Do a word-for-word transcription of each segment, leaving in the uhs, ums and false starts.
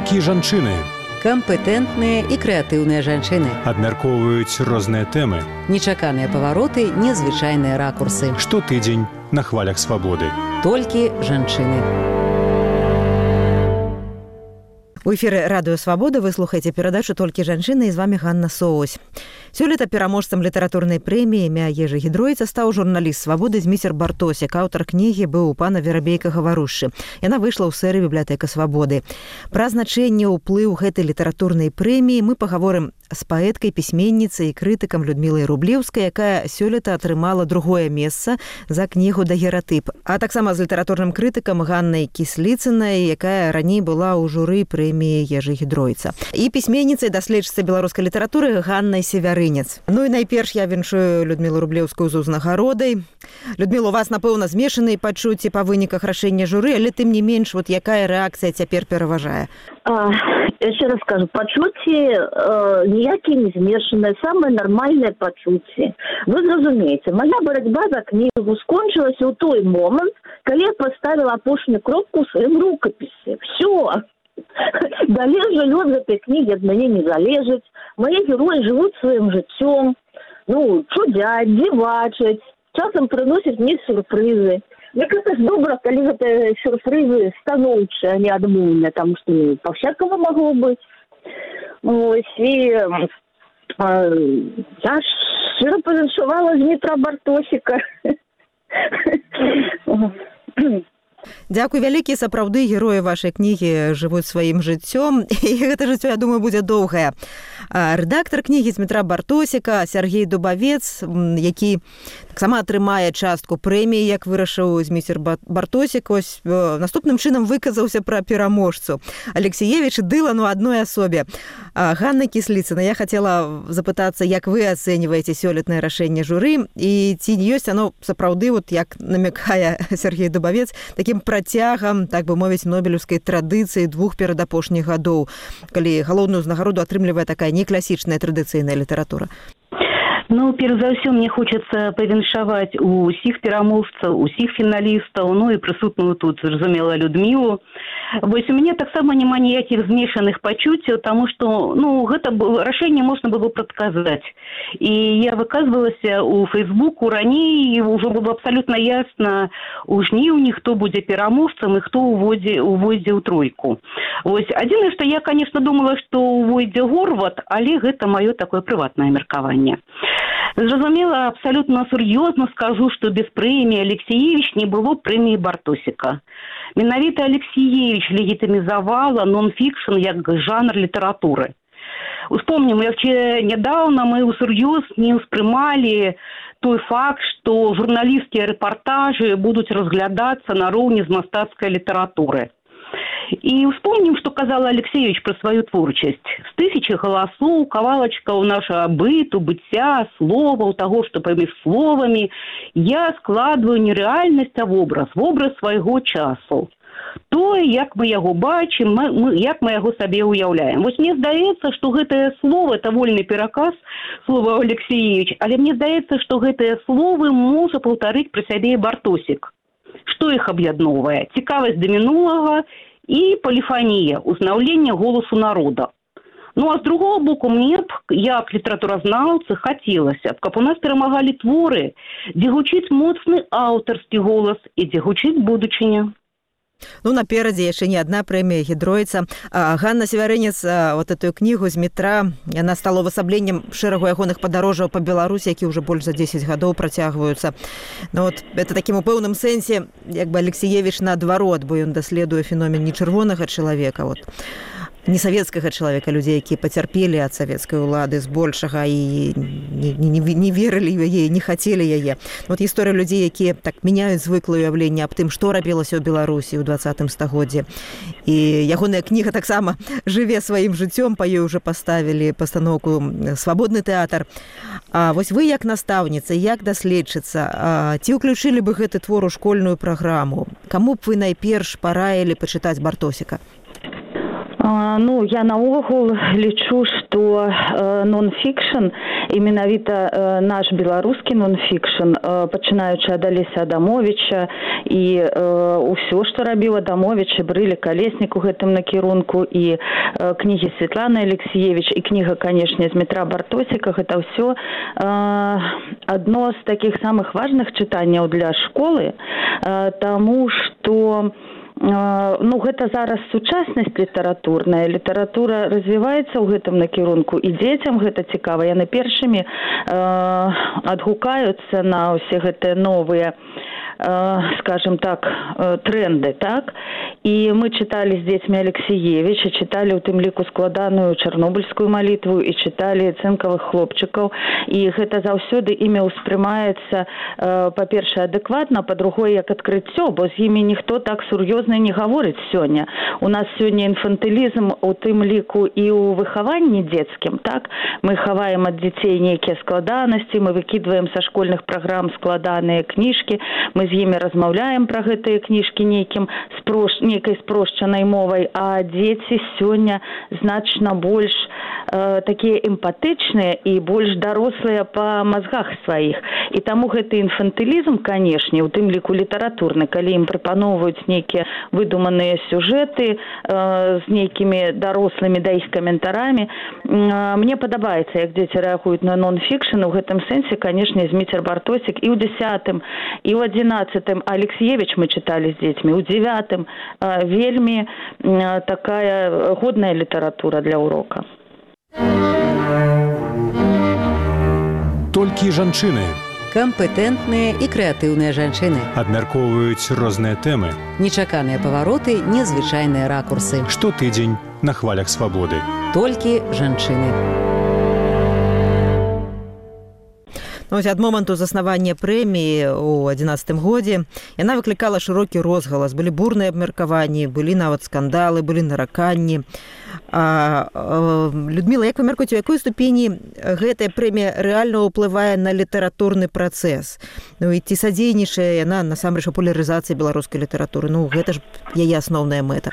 Толькі жанчыны. Кампетэнтныя і крэатыўныя жанчыны. Абмяркоўваюць розныя тэмы. Нечаканыя павароты, незвычайныя ракурсы. Штотыдзень на хвалях свабоды. Толькі жанчыны. У эфіры радыё «Свабода» вы слухаеце перадачу «Толькі жанчыны» і з вамі Ганна Соусь. Сёлета пераможцам літаратурнай прэміі імя Ежы Гідройца стаў журналіст «Свабоды» Зміцер Бартосік. Аўтар кнігі быў у пана Верабейка «Гаварушчы». Яна выйшла ў серыі «Бібліятэка Свабоды». Пра значэнне ўплыў гэтай літаратурнай прэміі мы пагаворым з паэткай, пісьменніцай і крытыкам Людмілай Рублеўскай, якая сёлета атрымала другое месца за кнігу «Дагератып». А таксама з літаратурным крытыкам Ганнай Кісліцынай, якая раней была ў журы прэміі Ежы Гідройца. І пісьменніцай, даследчыцай беларускай літаратуры Ганнай Севярынец. Ну і найперш я віншую Людмілу Рублеўскую з узнагародай. Людміла, у вас, напэўна, змешаныя пачуцці па выніках рашэння журы, але тым не менш, вот якая рэакцыя цяпер пераважае? А, яшчэ раз скажу, пачуцці э, ніякія не змешаныя, самыя нармальныя пачуцці. Вы зразумееце, моя барацьба за кнігу скончылася ў той момант, калі я паставіла апошнюю кропку ў сваім рукапісе. Всё. Далей жа лёс гэтай кнігі ад мяне не залежыць. Мае героі жывуць сваім жыццём, ну, чудзяць, дзівачаць, часам прыносяць мне сюрпрызы. Мне кажется, добра, калі гэта сюрпрызы станоўчыя, а не адмоўныя, таму што ну, па-всякаму магло быць. Ось, і а, я шчыра павіншавала Змітра Бартосіка. Дзякуй вялікі, сапраўды героі вашай кнігі жывуць сваім жыццём, і гэта жыццё, я думаю, будзе доўгае. Рэдактар кнігі Змітра Бартосіка Сергей Дубавец, які таксама атрымае частку прэміі, як вырашыў Зміцер Бартосік, ось наступным чынам выказаўся пра пераможцу. Алексіевіч Дылан у адной асобе. Ганна Кісліцына, я хацела запытацца, як вы ацэньваеце сёлетнае рашэнне журы, і ці ёсць оно сапраўды, вот як намякае Сергей Дубавец, такім працягам, так бы мовіць, нобелеўскай традыцыі двух перадапошніх гадоў, калі галоўную ўзнагароду атрымлівае такая некласічная традыцыйная літаратура? Ну, перш за ўсё, мне хочацца павіншаваць усіх пераможцаў, усіх фіналістаў, ну і прысутную тут, зразумела, Людмілу. Вось у мяне таксама няма ніякіх змешаных пачуццяў, таму што, ну, гэта рашэнне можна было прадказаць. І я выказвалася ў Фейсбуку раней, і ўжо было абсалютна ясна у жніўні, хто будзе пераможцам і хто увойдзе ў тройку. Вось, адзінае, што я, конечно, думала, што увойдзе Горват, але гэта маё такое прыватнае меркаванне. Зразумела, абсалютна сур'ёзна скажу, што без прэміі Алексіевіч не было прэміі Бартосіка. Менавіта Алексіевіч легітымізавала нон-фікшн як жанр літаратуры. Успомнім, яшчэ нядаўна мы усур'ёз не ўспрымалі той факт, што журналісцкія рэпартажы будуць разглядацца нароўні з мастацкай літаратуры. І успомнім, што казала Алексеевич пра сваю творчасць. З тысячы галасоў, кавалачкаў нашага быту, быцця, словаў, таго, што паміж словамі, я складваю не рэальнасць, а вобраз, вобраз свайго часу. Тое, як мы яго бачым, мы, як мы яго сабе ўяўляем. Вось мне здаецца, што гэтае слово, это вольны пераказ слова Алексеевич, але мне здаецца, што гэтыя словы можа паўтарыць пры сябе і Бартосік. Што іх аб'ядноўвае? Цікавасць да мінулага і поліфанія, узнаўленне голасу народа. Ну, а з другого боку, мне б, як літаратуразнаўцы, хацелася б, каб у нас перамагалі творы, дзе гучыць моцны аўтарскі голас і дзе гучыць будучыня. Ну, наперадзе яшчэ не адна прэмія Гідройца. Ганна Севярынец, вот эту кнігу Змітра, яна стала увасабленнем шэрагу ягоных падарожжаў па Беларусі, які ўжо больш за дзесяць гадоў працягваюцца. Ну, вот, это такім у пэўным сэнсе, як бы Алексіевіч наадварот, бо ён даследуе феномен не чырвонага чалавека, вот, не савецкага чалавека, людзей, якія пацярпелі ад савецкай улады збольшага і не, не, не верылі яе, не хацелі яе. Вот гісторыя людзей, якія так мяняюць звыклае ўяўленне аб тым, што рабілася ў Беларусі ў дваццатым стагоддзі. І ягоная кніга таксама жыве сваім жыццём, па ёй уже паставілі пастаноўку «Свабодны тэатр». А вось вы, як настаўніца, як даследчыца, ці ўключылі бы гэты твор у школьную праграму? Каму б вы найперш параілі пачытаць Бартосіка? Ну, я наогул лічу, што э, нон-фікшн, і менавіта э, наш беларускі нон-фікшн, э, пачынаючы ад Алеся Адамовича і э, ўсё, што рабіў Адамович, і Брылі Калеснік у гэтым накірунку, і э, кнігі Светланы Алексіевич, і кніга, канешне, з Дмітра Бартосіка, гэта ўсё э, адно з такіх самых важных чытанняў для школы, э, таму што ну, гэта зараз сучаснасць літаратурная. Літаратура развіваецца ў гэтым накірунку, і дзецям гэта цікава. Яны першымі э, адгукаюцца на ўсе гэтыя новыя, э, скажем так, э, тренды, так? І мы чыталі з дзецьмі Алексіевіча, чыталі ў тым ліку складаную чарнобыльскую малітву і чыталі цынкавых хлопчыкаў. І гэта заўсёды імі ўспрымаецца, э, па-першае, адэкватна, па-другое, як адкрыццё, бо з імі ніхто так сур'ёзна не гаворыць сёння. У нас сёння інфантылізм у тым ліку і ў выхаванні дзецкім, так? Мы хаваем ад дзяцей нейкія складанасці, мы выкідваем са школьных праграм складаныя кніжкі, мы з імі размаўляем пра гэтыя кніжкі нейкім спрош... нейкай спрошчанай мовай, а дзеці сёння значна больш э, такія эмпатычныя і больш дарослыя па мазгах сваіх. І таму гэты інфантылізм, канешне, у тым ліку літаратурны, калі ім прапаноўваюць нейкія выдуманыя сюжэты э, з нейкімі дарослымі да іх каментарамі. Э, мне падабаецца, як дзеці рэагуюць на нон-фікшн. У гэтым сэнсе, канешне, Зміцер Бартосік і ў дзесятым, і ў адзінаццатым. Алексіевич мы чыталі з дзецьмі. У дзевятым э, вельмі э, такая годная літаратура для урока. Толькі жанчыны Кампетэнтныя і крэатыўныя жанчыны. абмяркоўваюць розныя тэмы. Нечаканыя павароты, незвычайныя ракурсы. Штотыдзень на хвалях свабоды. Толькі жанчыны. Ну, ад моманту заснавання прэміі ў адзінаццатым годзе яна выклікала шырокі розгалас. Былі бурныя абмеркаванні, былі нават скандалы, былі нараканні. А, а, Людміла, як вы мяркуеце, у якой ступені гэтая прэмія рэальна ўплывае на літаратурны працэс? Ну і ці садзейнічае яна насамрэч папулярызацыі беларускай літаратуры? Ну, гэта ж яе асноўная мэта.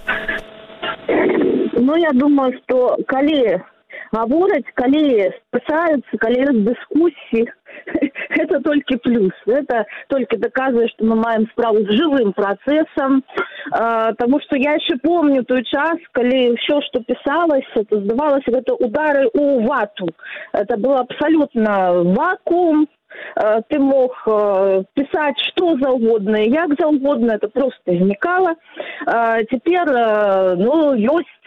Ну, я думаю, што калі гавораць, калі спасаюцца, калі ёсць дыскусіі, это толькі плюс. Это толькі доказывае, што мы маем справу з жывым працэсам. А, таму што я яшчэ помню той час, калі ўсё, што пісалася, то здавалася, гэта удары ў вату. Это был абсалютна вакуум. А, ты мог а, пісаць што заўгодна, як заўгодна, это просто знікала. А, цяпер, а, ну, ёсць...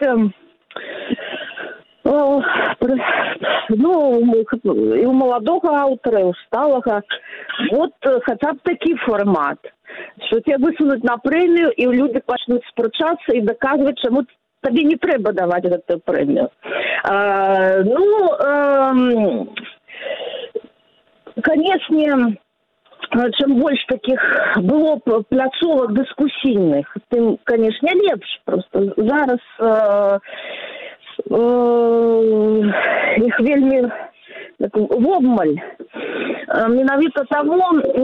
Ну, і у маладога аўтара, і у сталага. Вот хаця б такі фармат, што тебе высунуць на прэмію, і людзі пачнуць спрачацца і даказваць, чаму табе не трэба даваць гэтую прэмію. А, ну, а, канечне, чым больш такіх было пляцовак дыскусійных, тым, канешне, лепш. Просто зараз... А, іх вельмі вобмаль. Менавіта таму,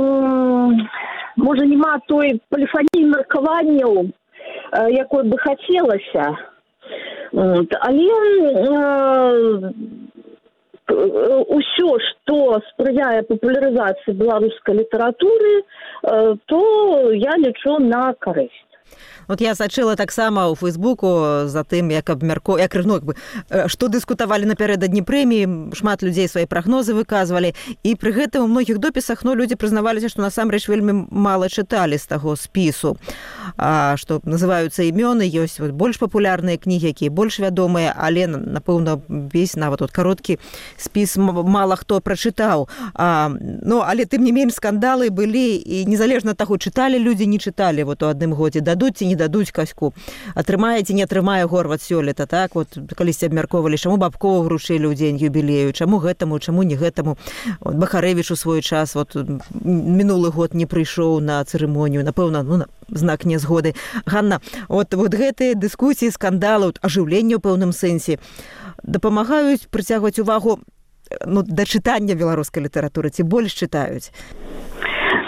можа, няма той поліфаніі меркаванняў, якой бы хацелася. Але ўсё, што спрыяе папулярызацыі беларускай літаратуры, то я лічу на карысць. Вот я сачыла таксама ў Фейсбуку за тым, як абмярко... як, ну, як бы, што дыскутавалі напярэдадні прэміі, шмат людзей свае прагнозы выказвалі, і пры гэтым у многіх допісах, ну, людзі прызнаваліся, што насамрэч вельмі мала чыталі з таго спісу, а, што называюцца імёны, ёсць вот, больш папулярныя кнігі, якія больш вядомыя, але, напэўна, весь нават вот, кароткі спіс мала хто прачытаў. А, ну, але тым не менш скандалы былі, і незалежна ад таго, чыталі людзі, не чыталі вот, у адным годзе, дадуць ці не дадуць Каську. Атрымае ці не атрымае Горват сёлета, так? Вот калісьці абмяркоўвалі, чаму Бабкову вручылі ў дзень юбілею, чаму гэтаму, чаму не гэтаму. Вот Бахарэвіч у свой час вот мінулы год не прыйшоў на цырымонію, напэўна, ну, знак нязгоды. Ганна, вот, вот гэтыя дыскусіі, скандалы, ажыўленне ў пэўным сэнсе дапамагаюць прыцягваць увагу, ну, да чытання беларускай літаратуры, ці больш чытаюць?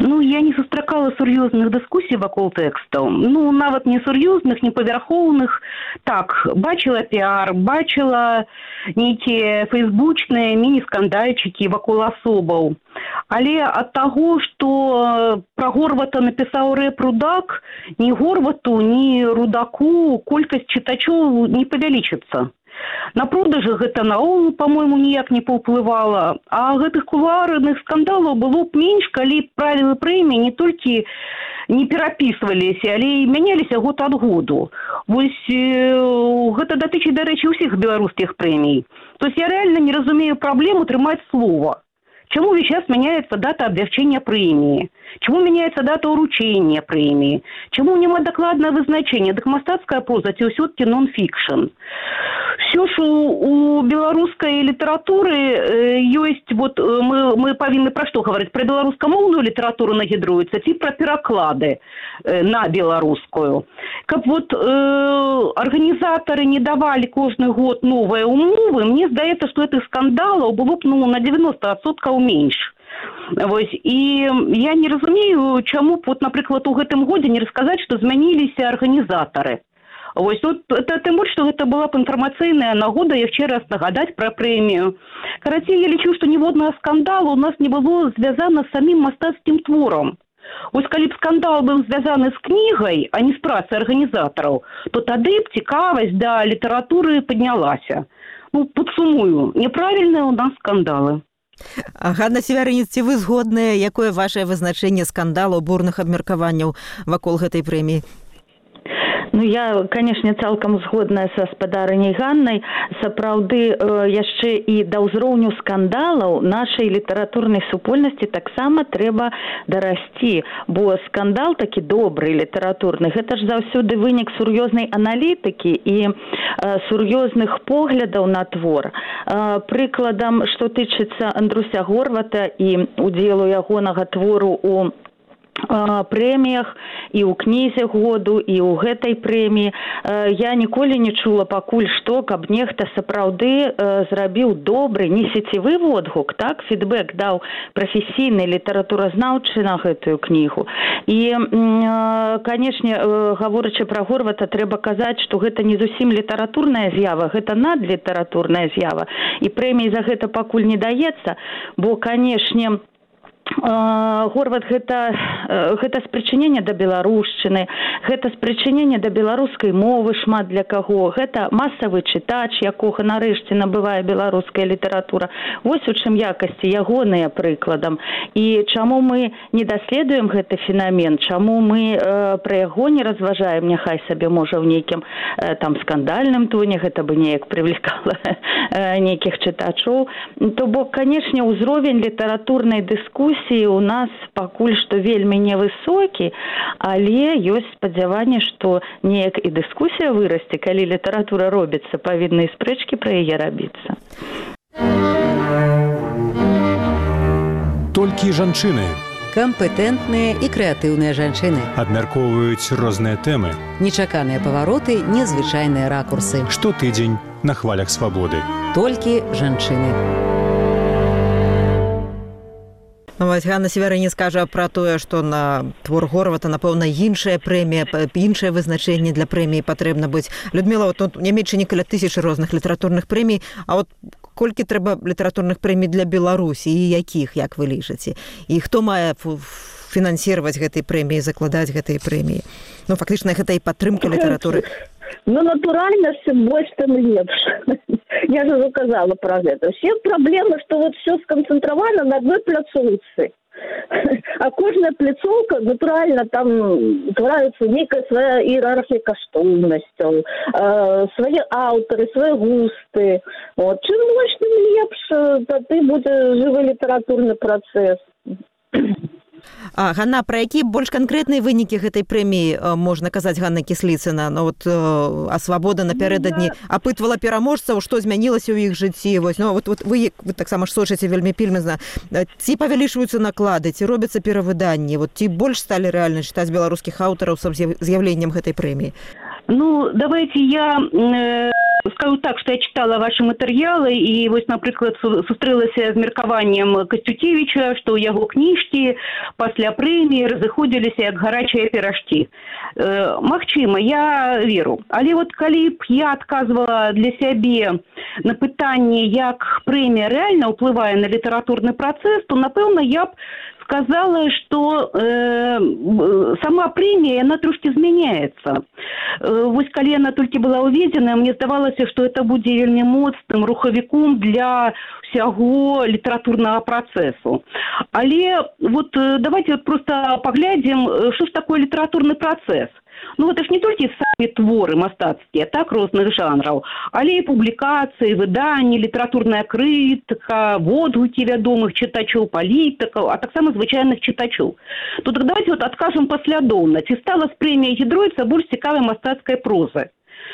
Ну, я не сустракала сур'ёзных дыскусій вакол тэкстаў. Ну, нават не сур'ёзных, не павярхоўных. Так, бачыла піар, бачыла нейкія фэйсбучныя міні-скандальчыкі вакол асобаў. Але ад таго, што пра Горвата напісаў рэп Рудак, ні Горвату, ні Рудаку колькасць чытачоў не павялічыцца. На продажы гэта наогул, по-мойму, ніяк не паўплывала, а гэтых кулуарных скандалаў было б менш, калі правілы прэміі не толькі не перапісваліся, але і мяняліся год ад году. Вось э, гэта датычыць, дарэчы, ўсіх беларускіх прэмій. То есть я реально не разумею праблему трымаць слова. Чему сейчас меняется дата обвяшчэння прэміі? Чему меняется дата ўручэння прэміі? Чему няма дакладнага вызначэння? Дык мастацкая проза ці ўсё-таки нон-фікшн? Все ж у, у беларускай літаратуры э, ёсць, вот мы, мы павінны пра што гаварыць? Пра беларускамоўную літаратуру нагідруецца ці пра пераклады э, на беларускую? Каб вот э, арганізатары не давалі кожны год новыя умовы, мне здаецца, што гэтых скандалаў было б ну, на девяносто адсоткаў менш. Вось, і я не разумею, чаму, вот, напрыклад, у гэтым годзе не расказаць, што змяніліся арганізатары. Вось, ну, это, тым больш, што гэта была б інфармацыйная нагода яшчэ раз нагадаць пра прэмію. Карацей, я лічу, што ніводнага скандалу у нас не было звязана з самім мастацкім творам. Вось, калі б скандал быў звязаны з кнігай, а не з працай арганізатараў, то тады б цікавасць да літаратуры паднялася. Ну, падсумую, няправільныя ў нас скандалы. Ганна Севярынец, ці вы згодныя, якое вашае вызначэнне скандалу, бурных абмеркаванняў вакол гэтай прэміі? Ну, я, канешне, цалкам згодная са спадарыняй Ганнай. Сапраўды, яшчэ і да ўзроўню скандалаў нашай літаратурнай супольнасці таксама трэба дарасці, бо скандал такі добры літаратурны, гэта ж заўсёды вынік сур'ёзнай аналітыкі і сур'ёзных поглядаў на твор. Прыкладам, што тычыцца Андруся Горвата і удзелу ягонага твору у прэміях і ў кнізе году, і ў гэтай прэміі. Я ніколі не чула пакуль што, каб нехта сапраўды зрабіў добры, не сецівы водгук, так, фідбэк даў прафесійны літаратуразнаўчы на гэтую кнігу. І, канешне, гаворачы пра Горвата, трэба казаць, што гэта не зусім літаратурная з'ява, гэта надлітаратурная з'ява. І прэміі за гэта пакуль не даецца, бо, канешне, Горват гэта, гэта спрычыненне да беларушчыны, гэта спрычыненне да беларускай мовы шмат для каго, гэта масавы чытач, якога нарэшце набывае беларуская літаратура. Вось у чым якасці ягоныя прыкладам. І чаму мы не даследуем гэты фенамен, чаму мы э, пра яго не разважаем, няхай сабе можа ў нейкім э, там скандальным тоне, гэта бы неяк прывлекала э, нейкіх чытачоў. То бок, канешне, ўзровень літаратурнай дыскусіі у нас пакуль што вельмі невысокі, але ёсць спадзяванне, што неяк і дыскусія вырасце, калі літаратура робіцца, павінны і спрэчкі пра яе рабіцца. Толькі жанчыны Кампетэнтныя і крэатыўныя жанчыны. абмяркоўваюць розныя тэмы. Нечаканыя павароты, незвычайныя ракурсы. Штотыдзень на хвалях свабоды. Толькі жанчыны. Вось Ганна Севярынец кажа пра тое, што на твор Горвата, напэўна, іншая прэмія, іншае вызначэнне для прэміі патрэбна быць. Людміла, вот тут не менш каля тысячы розных літаратурных прэмій, а вот колькі трэба літаратурных прэмій для Беларусі і якіх, як вы лічыце? І хто мае фінансіраваць гэтай прэміі, закладаць гэтай прэміі? Ну, фактычна, гэта і падтрымка літаратуры. Ну, натуральна, чым больш, тым лепш. Я же заказала про гэта. Все проблемы, что вот все сконцентровано на одной пляцоўцы. А кожная пляцоўка, натуральна, там твараюцца нейкая свая іерархія каштоўнасцяў, э, свае аўтары, свае густы. Вот. Чым больш, тым лепш, тады будзе жывы літаратурны працэс. А, Ганна, пра якія больш канкрэтныя вынікі гэтай прэміі можна казаць, Ганна Кісліцына? Ну, вот, а «Свабода» напярэдадні апытвала пераможцаў, што змянілася ў іх жыцці. Вось, ну, вот, вот вы, вы таксама ж сочыце вельмі пільмізна. Ці павялічваюцца наклады, ці робяцца перавыданні? Вот, ці больш сталі рэальна чытаць беларускіх аўтараў з з'яўленнем гэтай прэміі? Ну, давайте я э, скажу так, что я читала ваши материалы, и вот, например, сустрелась с меркованием Костюкевича, что его книжки после премии разыходились как горячие пирожки. Э, Магчыма, я веру. Але вот коли б я отказывала для себя на питание, як премия реально уплывает на литературный процесс, то, напевно, я б сказала, что э, сама премия, она трошки змяняется. Э, вось калі она только была уведена, мне здавалось, что это будет вельмі моцным рухавіком для всего литературного процессу. Але вот э, давайте вот просто поглядим, что ж такое литературный процесс. Ну, это ж не толькі самі творы мастацкія, так, розных жанраў, але і публікацыі, выданні, літаратурная крытыка, водгукі вядомых чытачоў, палітыкаў, а таксама звычайных чытачоў. То так давайте вот адкажам паслядоўна, ці стала з прэміяй Гідройца больш цікавай мастацкай прозы.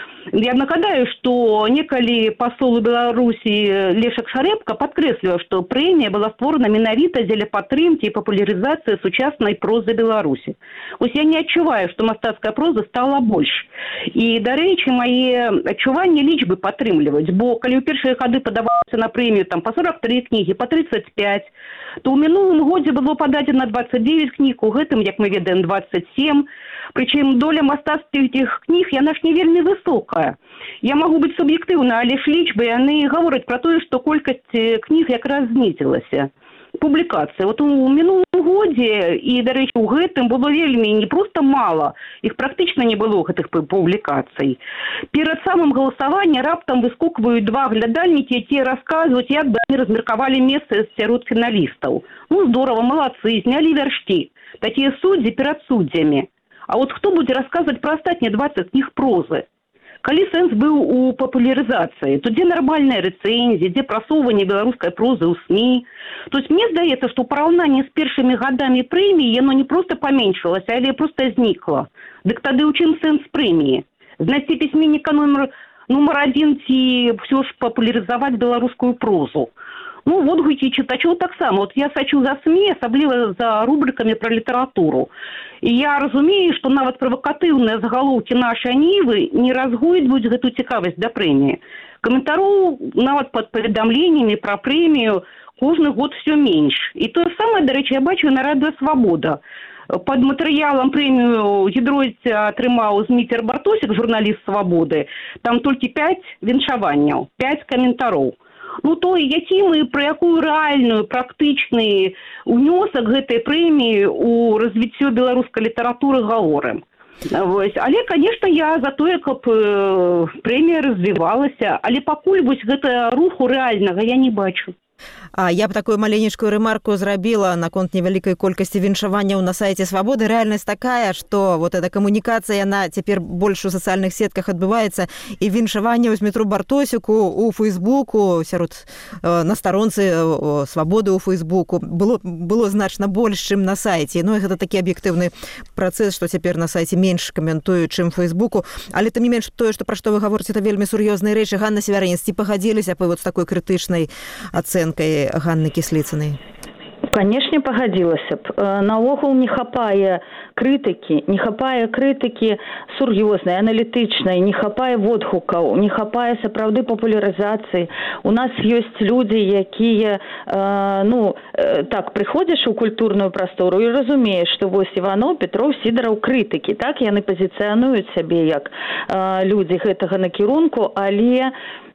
Я нагадаю, что некалі посол Беларуси Лешак Шарэбка подкрэсліваў, что премия была створена менавіта дзеля падтрымкі и популяризации сучаснай прозы Беларуси. Ось я не адчуваю, что мастацкая проза стала больш. И, дарэчы, мои адчуванні лічбы падтрымліваюць, бо калі ў першыя гады падавалася на прэмію там по сорок три книги, по тридцать пять, то ў мінулым годзе было пададзена двадцать девять книг, у гэтым, як мы ведаем, двадцать семь. Причем доля мастацкіх этих книг, яна ж не вельмі высокая. Я могу быть субъективна, але ж лічбы, яны гавораць про тое, что колькасць книг якраз знізілася. Публікацыі. Вот у мінулым годзе, і, дарэчы, у гэтым было вельмі не просто мало, іх практычна не было гэтых публікацый. Перад самым галасаваннем раптам выскокваюць два глядальнікі, якія расказваюць, як бы они размеркавалі месцы сярод фіналістаў. Ну, здорово, молодцы, знялі вяршкі. Такія суддзі перад суддзямі. А вот кто будет рассказывать про остатние двадцать книг прозы? Калі сэнс был у популяризации, то где нормальная рецензия, где просовывание белорусской прозы у СМИ? То есть мне здаецца, что параўнанне с первыми годами премии, оно не просто поменьшилось, а просто зникло. Дык тады у чым сэнс премии? Знайсці письменника номер, номер один ці все ж популяризовать белорусскую прозу? Ну, водгукі чытачоў таксама. Вот я сачу за СМИ, асабліва за рубриками про литературу. И я разумею, что нават правокатыўныя загалоўкі нашай нівы не разгойдваюць гэту цікавасць да прэміі. Каментароў нават пад паведамленнямі пра прэмію кожны год все менш. І тое самае, дарэчы, я бачу на радыё «Свабода». Под матэрыялам прэмію Гідройца атрымаў Зміцер Бартосік, журналіст «Свабоды». Там толькі пять віншаванняў, пять каментароў. Ну, то, які мы, про якую рэальную, практычны унёсак гэтай прэміі у развіццё беларускай літаратуры гаворым. Вось. Але, конечно, я за тое, каб э, прэмія развівалася, але пакуль вось гэта руху рэальнага я не бачу. А я б такую маленечкую ремарку зрабіла наконт невялікай колькасці віншаванняў на сайце «Свабоды». Рэальнасць такая, што вот эта камунікацыя, яна цяпер больш у сацыяльных сетках адбываецца, і віншаванняў з Змітру Бартосіку у Фейсбуку, сярод э, на старонцы э, «Свабоды» у Фейсбуку было, было значна больш, чым на сайце. Ну, і гэта такі аб'ектыўны працэс, што цяпер на сайце менш каментуюць, чым Фейсбуку. Але тым не менш, тое, што пра што вы гаворыце, это вельмі сур'ёзныя рэчы. Ганна Севярынец, ці пагадзіліся б вы вот з такой крытычнай ацэнкай Ганны Кісліцынай? Канешне, пагадзілася б. Наогул не хапае крытыкі, не хапае крытыкі сур'ёзнай, аналітычнай, не хапае водгукаў, не хапае сапраўды папулярызацыі. У нас ёсць людзі, якія, э, ну, э, так, прыходзіш у культурную прастору і разумееш, што вось Іваноў, Петров, Сідараў крытыкі, так, яны пазіцыянуюць сябе як э, людзі гэтага накірунку, але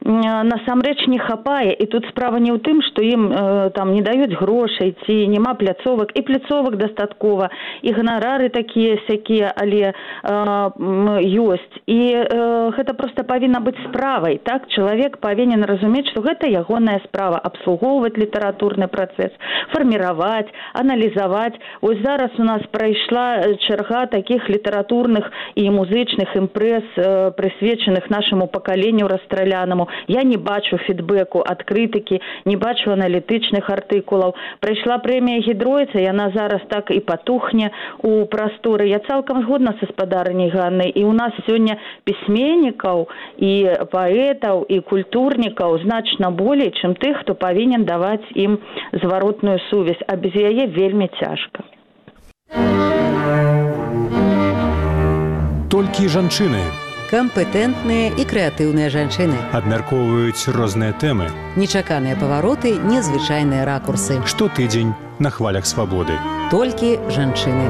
насамрэч не хапае, і тут справа не ў тым, што ім э, там не даюць грошай, ці няма пляцовак, і пляцовак дастаткова, і ганарары такія сякія, але э, ёсць. І э, гэта проста павінна быць справай, так? Чалавек павінен разумець, што гэта ягоная справа, абслугоўваць літаратурны працэс, фарміраваць, аналізаваць. Ось зараз у нас прайшла чарга такіх літаратурных і музычных імпрэз, э, прысвечаных нашаму пакаленню расстралянаму. Я не бачу фідбэку ад крытыкі, не бачу аналітычных артыкулаў. Прайшла прэмія Гідройца, яна зараз так і патухне у прасторы. Я цалкам згодна са спадарняй Ганнай. І у нас сёння пісьменнікаў, і паэтаў, і культурнікаў значна болей, чым тых, хто павінен даваць ім зваротную сувязь. А без яе вельмі цяжка. Толькі жанчыны. Кампетэнтныя і крэатыўныя жанчыны. Абмяркоўваюць розныя тэмы. Нечаканыя павароты, незвычайныя ракурсы. Штотыдзень на хвалях свабоды. Толькі жанчыны.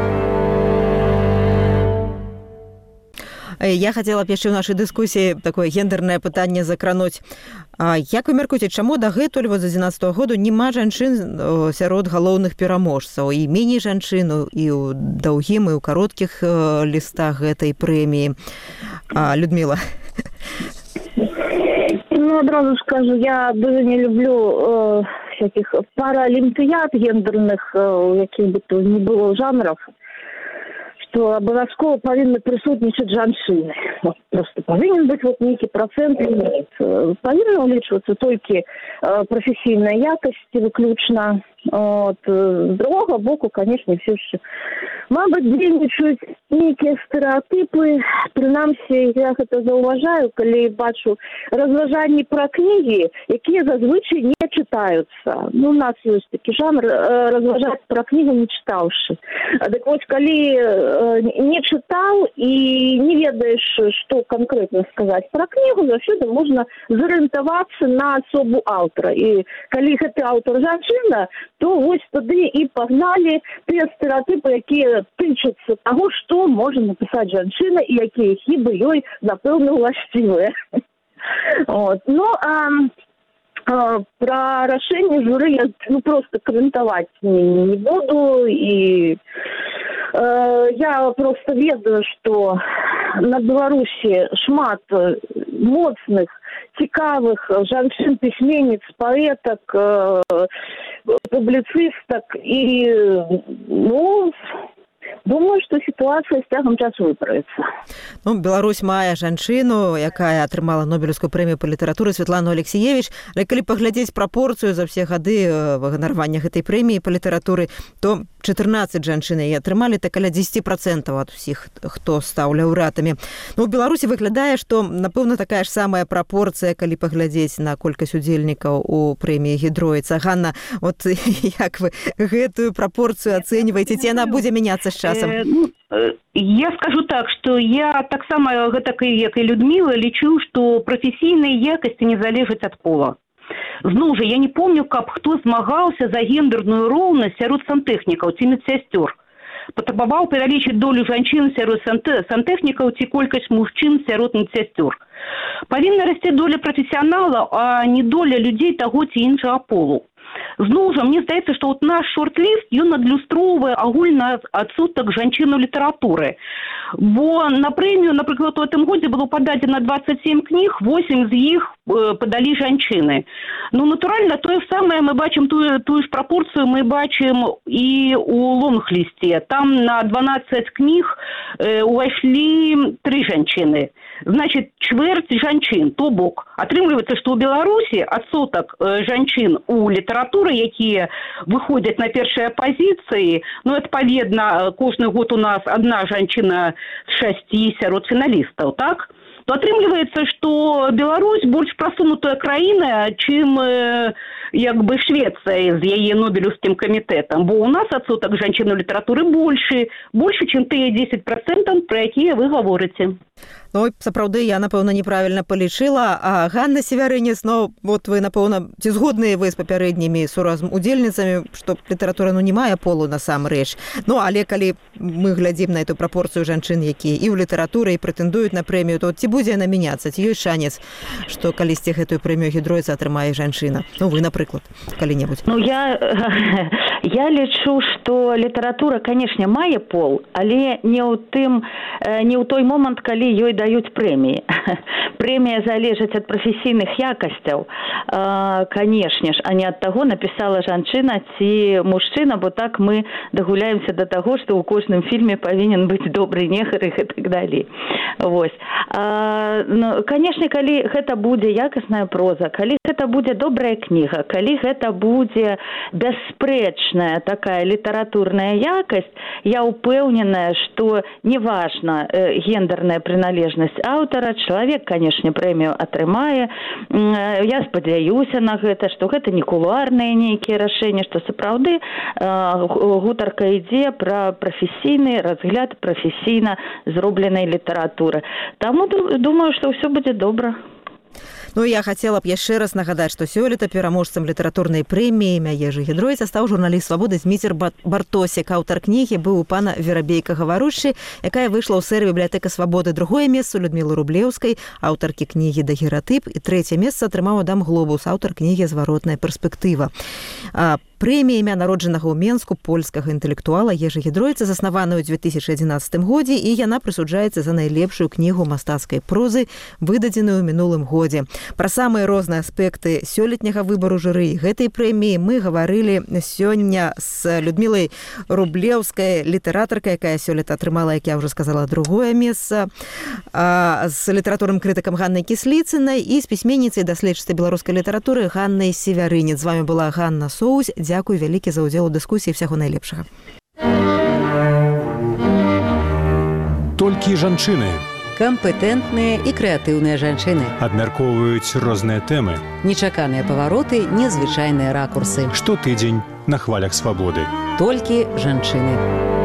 Я хацела б яшчэ ў нашай дыскусіі такое гендернае пытанне закрануць. А як вы мяркуеце, чаму дагэтуль з адзінаццатага году няма жанчын сярод галоўных пераможцаў? І меней жанчын і ў даўгім, і ў кароткіх лістах гэтай прэміі. А, Людмила. Ну, одразу скажу, я дуже не люблю э, всяких паралимпиад гендерных, э, яких бы то ни было жанров, что обовязково повинны присутствовать жанчины. Вот, просто повинен быть вот некий процент лимит. Повинна увеличиваться только э, профессийная якость выключно. От, з другого боку, конечно, все ще, мабуть, дзейнічаюць некие стереотипы. Принамсі, я это зауважаю, коли бачу розважальні про книги, які зазвичай не читаються. Ну, у нас есть такий жанр розважати про книги, не читавши. Так вот, коли не читал и не ведаешь, что конкретно сказать про книгу, завсёды можно зорієнтуватися на особу автора. И коли это автор женщина, то ось туди і погнали ті стереотипи, які тичаться того, що може написати жінка і які хіби їй, напевно, властиві. От. Ну, а, а про рішення журі я ну, просто коментувати не, не буду. І э, я просто ведаю, що на Беларусі шмат моцних, цікавих жанчын-письменниц, поэток, э, публицисток. И, ну, думаю, что ситуация с цягам часу выправіцца. Ну, Беларусь мае жанчыну, якая атрымала Нобелевскую прэмію па літаратуры, Светлану Алексіевіч. Але калі паглядзець прапорцыю за все гады ганаравання гэтай прэміі па літаратуры, то чатырнаццаць жанчын яе атрымалі, так каля дзесяць працэнтаў ад усіх, хто стаў лаўрэатамі. Ну, у Беларусі выглядае, што, напэўна, такая ж самая прапорцыя, калі паглядзець на колькасць удзельнікаў у прэміі Гідроіца. Ганна, вот як вы гэтую прапорцыю ацэньваеце? Ці яна будзе мяняцца з часам? Э, ну, э, я скажу так, что я так само, как и Людмила, лічу, что профессийные якости не залежат от пола. Зноў жа, я не помню, каб хто змагаўся за гендерную роўнасць сярод сантэхнікаў ці медсясцёр. Патрабаваў павялічыць долю жанчын сярод сантэхнікаў ці колькасць мужчын сярод медсясцёр. Павінна расці доля прафесіяналаў, а не доля людзей таго ці іншага полу. Зноў жа, мне здаецца, што вот наш шорт-ліст, ён адлюстроўвае агульна адсотак жанчын у літаратуры. Бо на прэмію, напрыклад, у гэтым годзе было пададзена двадцать семь кніг, восемь з іх э, падалі жанчыны. Ну, натуральна, тое самае мы бачым, тую, тую ж прапорцыю мы бачым і у лонг-лісце. Там на дванаццаць кніг э, увайшлі тры жанчыны. Значит, чвэрць жанчын, то бок. Атрымліваецца, што ў Беларусі адсотак э, жанчын у літаратуры, якія выходзяць на першыя пазіцыі, ну, адпаведна, кожны год у нас адна жанчына з шасці сярод фіналістаў, так? То атрымліваецца, што Беларусь больш прасунутая краіна, чым э, як бы Швецыя з яе Нобелевскім камітэтам. Бо у нас адсотак жанчын у літаратуры большы, большы, чым тыя дзесяць працэнтаў, пра якія вы гаворыце. Ну, сапраўды, я, напэўна, неправільна палічыла. А Ганна Севярынец, ну, вот вы, напэўна, ці згодныя вы з папярэднімі суразм удзельніцамі, што літаратура, ну, не мае полу насамрэч. Ну, але калі мы глядзім на эту прапорцыю жанчын, якія і ў літаратуры, і прэтэндуюць на прэмію, то ці будзе яна мяняцца? Ці ёсць шанец, што калісьці гэтую прэмію Гідроіца атрымае жанчына? Ну, вы, напрыклад, калі-небудзь. Ну, я, я лічу, што літаратура, канешне, мае пол, але не ў тым, не ў той момант, калі ёй даюць прэміі. Прэмія залежыць ад прафесійных якасцяў, канешне ж, а не ад таго, напісала жанчына ці мужчына, бо так мы дагуляемся да таго, што ў кожным фільме павінен быць добры негр і так далей. Вось. А, ну, канешне, калі гэта будзе якасная проза, калі гэта будзе добрая кніга, калі гэта будзе бясспрэчная такая літаратурная якасць, я ўпэўненая, што неважна э, гендерная прыналежнасць аўтара, чалавек, канешне, прэмію атрымае. Я спадзяюся на гэта, што гэта не кулуарныя нейкія рашэнні, што сапраўды э, гутарка ідзе пра прафесійны разгляд прафесійна зробленай літаратуры. Таму думаю, что все будет добро. Ну, я хацела б яшчэ раз нагадаць, што сёлета пераможцам літаратурнай прэміі імя Ежы Гідройца стаў журналіст «Свабоды» Зміцер Бартосік. Аўтар кнігі быў у пана Верабейка Гаварушчы, якая выйшла ў серыі «Бібліятэка Свабоды». Другое месца ў Людмілы Рублеўскай, аўтаркі кнігі «Дагератып». І трэцяе месца атрымаў Адам Глобус, аўтар кнігі «Зваротная перспектыва». Прэмія імя народжанага ў Менску польскага інтэлектуала Ежы Гідройца заснаваная ў дзве тысячы адзінаццатым годзе, і яна прысуджаецца за найлепшую кнігу мастацкай прозы, выдадзеную ў мінулым годзе. Пра самыя розныя аспекты сёлетняга выбару журы гэтай прэміі мы гаварылі сёння з Людмілай Рублеўскай, літаратаркай, якая сёлета атрымала, як я ўжо сказала, другое месца, з літаратурным крытыкам Ганнай Кісліцынай і з пісьменніцай даследчыцай беларускай літаратуры Ганнай Севярынец. З вами была Ганна Соусь. Дзякуй вялікі за ўдзел у дыскусіі, всяго найлепшага. Толькі жанчыны Кампетэнтныя і крэатыўныя жанчыны. абмяркоўваюць розныя тэмы. Нечаканыя павароты, незвычайныя ракурсы. Штотыдзень на хвалях свабоды. Толькі жанчыны.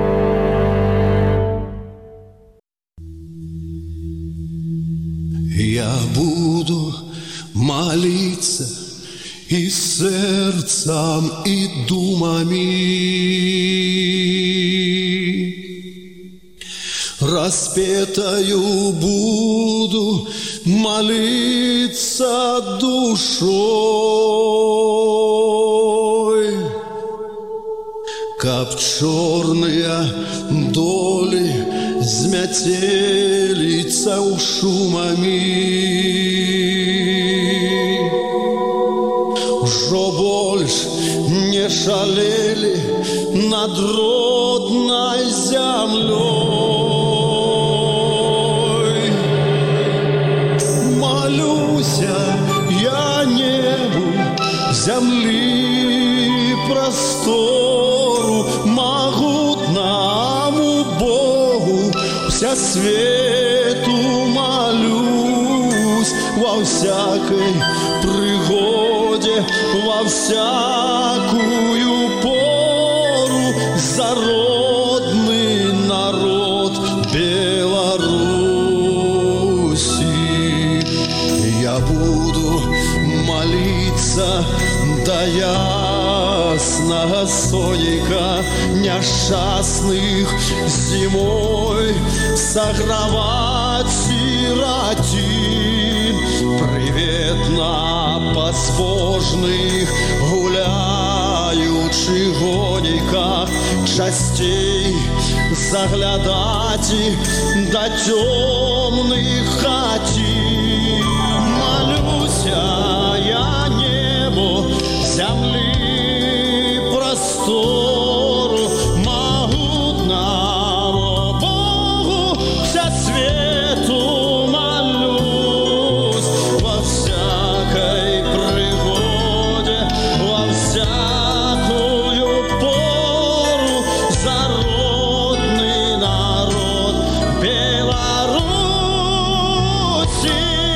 Я буду молиться и сердцем, и думами, распетою буду молиться душой, как черные доли змятелица у шумами. Жо больше не шалели над родной землей. Молюся я небу, земли простору, могутному Богу, вся свету молюсь во всякой пригоде, во всякую пору за родный народ Беларуси. Я буду молиться до ясного соника несчастных зимой, согревать сиротин, приветно посбожных гуляющих гониках частей заглядать до темных хатин. Молюся я небо, земли простору, могутному Богу вся свету молюсь во всякой пригоде, во всякую пору за родный народ Беларуси.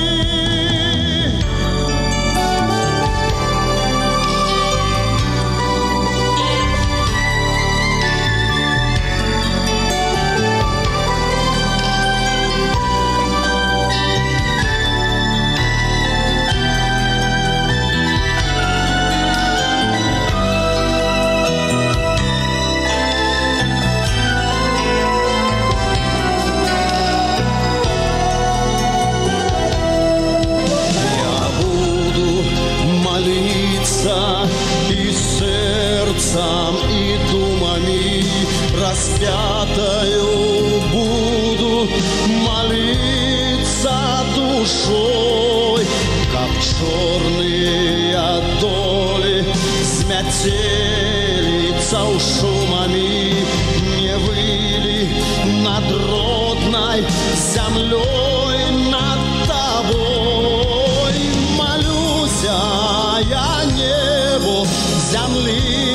И сердцем, и думами распятою буду молиться душой, как черные доли смятелица у шумами не выли над родной землей, над тобой. Молюся я небу, земли